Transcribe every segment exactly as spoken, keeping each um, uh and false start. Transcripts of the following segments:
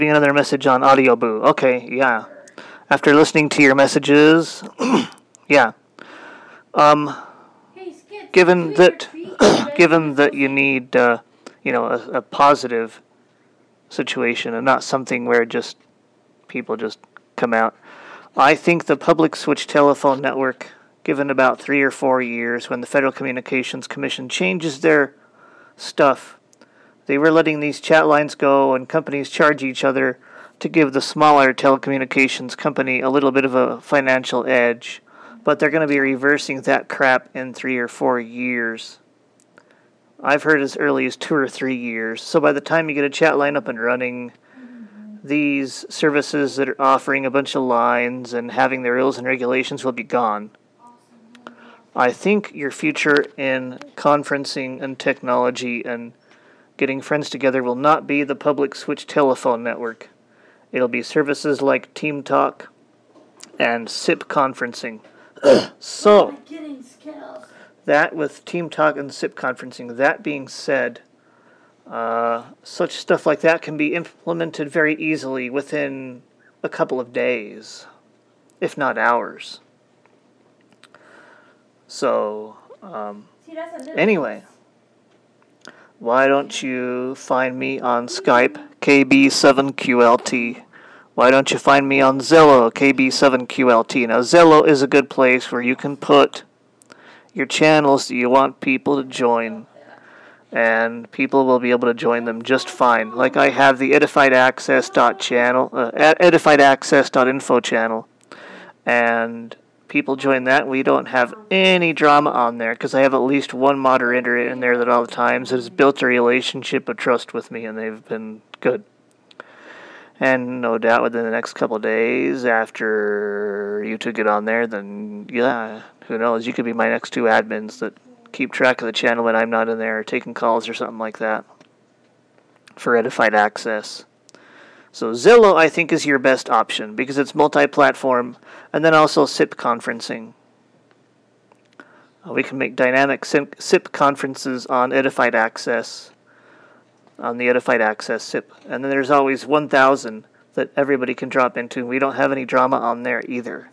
Another message on Audio Boo. Okay, yeah. After listening to your messages, yeah. Um, given that, given that you need, uh, you know, a, a positive situation and not something where just people just come out, I think the public switch telephone network, given about three or four years, when the Federal Communications Commission changes their stuff, they were letting these chat lines go and companies charge each other to give the smaller telecommunications company a little bit of a financial edge. But they're going to be reversing that crap in three or four years. I've heard as early as two or three years. So by the time you get a chat line up and running, these services that are offering a bunch of lines and having their rules and regulations will be gone. I think your future in conferencing and technology and getting friends together will not be the public switch telephone network. It'll be services like Team Talk and S I P conferencing. So, that with Team Talk and S I P conferencing, that being said, uh, such stuff like that can be implemented very easily within a couple of days, if not hours. So, um, anyway, why don't you find me on Skype, K B seven Q L T? Why don't you find me on Zello, K B seven Q L T? Now, Zello is a good place where you can put your channels that you want people to join, and people will be able to join them just fine. Like I have the edified access dot channel, uh, edified access dot info channel, and people join that. We don't have any drama on there because I have at least one moderator in there that all the times has built a relationship of trust with me, and they've been good. And no doubt within the next couple of days after you two get on there, then yeah, who knows, you could be my next two admins that keep track of the channel when I'm not in there, taking calls or something like that for edified access. So Zillow, I think, is your best option because it's multi-platform, and then also S I P conferencing. Uh, we can make dynamic S I P conferences on edified access, on the edified access S I P. And then there's always one thousand that everybody can drop into. We don't have any drama on there either.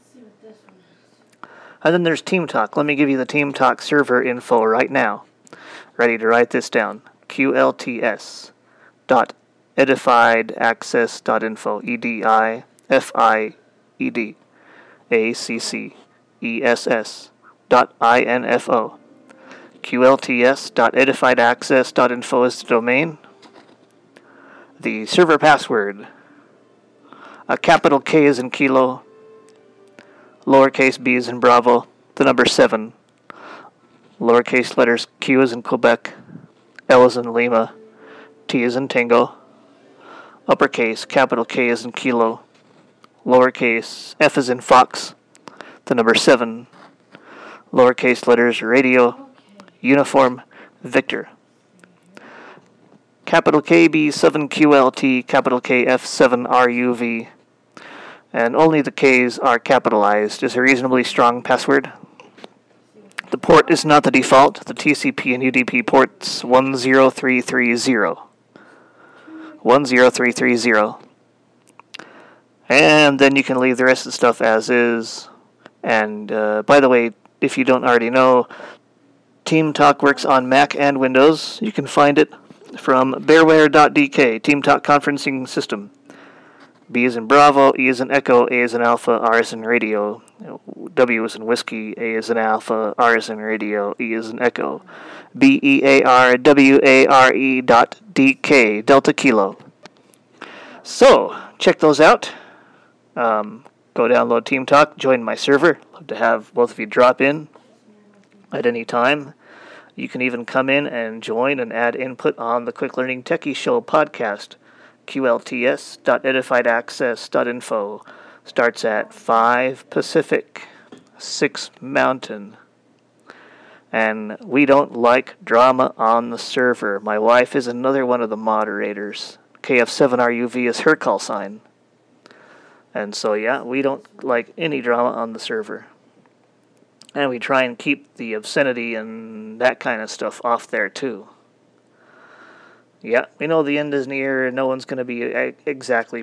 And then there's Team Talk. Let me give you the Team Talk server info right now. Ready to write this down. Q L T S dot edified access dot info. E D I F I E D A C C E S S dot I N F O. Q L T S dot edified access dot info is the domain. The server password. A capital K is in kilo, lowercase b is in Bravo, the number seven, lowercase letters Q is in Quebec, L is in Lima, T is in Tango, uppercase capital K is in Kilo, lowercase F is in Fox, the number seven, lowercase letters Radio, Uniform, Victor. Capital K B seven Q L T, capital K F seven R U V. And only the K's are capitalized. Is a reasonably strong password. The port is not the default. The T C P and U D P port's one zero three three zero. one zero three three zero. And then you can leave the rest of the stuff as is. And uh, by the way, if you don't already know, Team Talk works on Mac and Windows. You can find it from bearware dot d k, Team Talk conferencing system. B is in Bravo, E is in Echo, A is in Alpha, R is in Radio, W is in Whiskey, A is in Alpha, R is in Radio, E is in Echo, B E A R W A R E dot D K, Delta Kilo. So, check those out. Um, go download Team Talk, join my server. Love to have both of you drop in at any time. You can even come in and join and add input on the Quick Learning Techie Show podcast. Q L T S dot edified access dot info starts at five Pacific, six Mountain. And we don't like drama on the server. My wife is another one of the moderators. K F seven R U V is her call sign. And so, yeah, we don't like any drama on the server. And we try and keep the obscenity and that kind of stuff off there, too. Yeah, we know the end is near and no one's going to be exactly